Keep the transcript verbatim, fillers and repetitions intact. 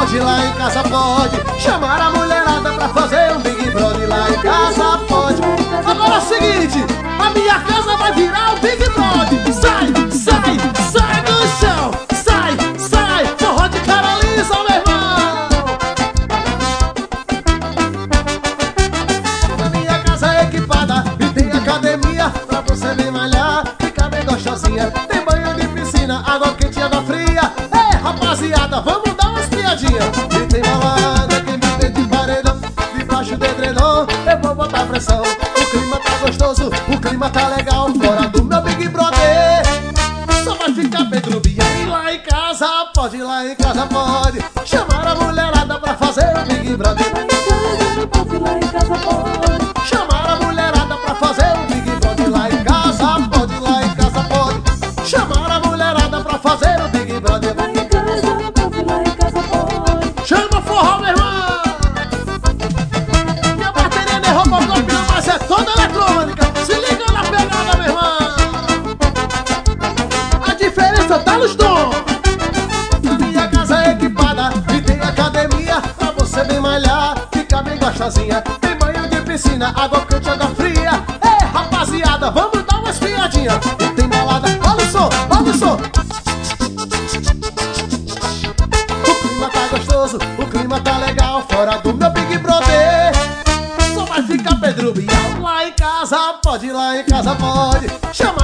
pode, lá em casa pode. Chamar a mulherada pra fazer um Big Brother, lá em casa pode. Agora é o seguinte, a minha casa vai virar o Big Brother. Sai, sai, sai do chão. Sai, sai, forró de cara lisa, meu irmão. A minha casa é equipada e tem academia pra você me malhar, ficar bem gostosinha. Tem banho de piscina, água quente e água fria. Ei, rapaziada, vamos dar umas piadinhas. E tem balada que me tem de paredão, debaixo do edredom eu vou botar pressão. O clima tá gostoso, o clima tá legal, fora do meu Big Brother só vai ficar Pedro Bial. E lá em casa pode, lá em casa pode. Chamar a mulherada pra fazer o Big Brother. Lá em casa pode. Chamar a mulherada pra fazer o Big Brother. Lá em casa pode, lá em casa pode. Chamar a mulherada pra fazer o Big Brother. Lá em casa pode, lá em casa pode. Chama forró, meu irmão. Minha bateria não é Robocop não, mas é toda eletrônica. Se liga na pegada, meu irmão. A diferença tá nos tons. A minha casa é equipada e tem academia pra você bem malhar, ficar bem gostosinha. Tem banho de piscina, água quente, água fria. Ei, rapaziada, vamos dar uma espiadinha. E tem balada, olha o som, olha o som. O clima tá gostoso, o clima tá legal, fora do meu Big Brother só vai ficar Pedro Bial. Lá em casa pode, lá em casa pode. Chama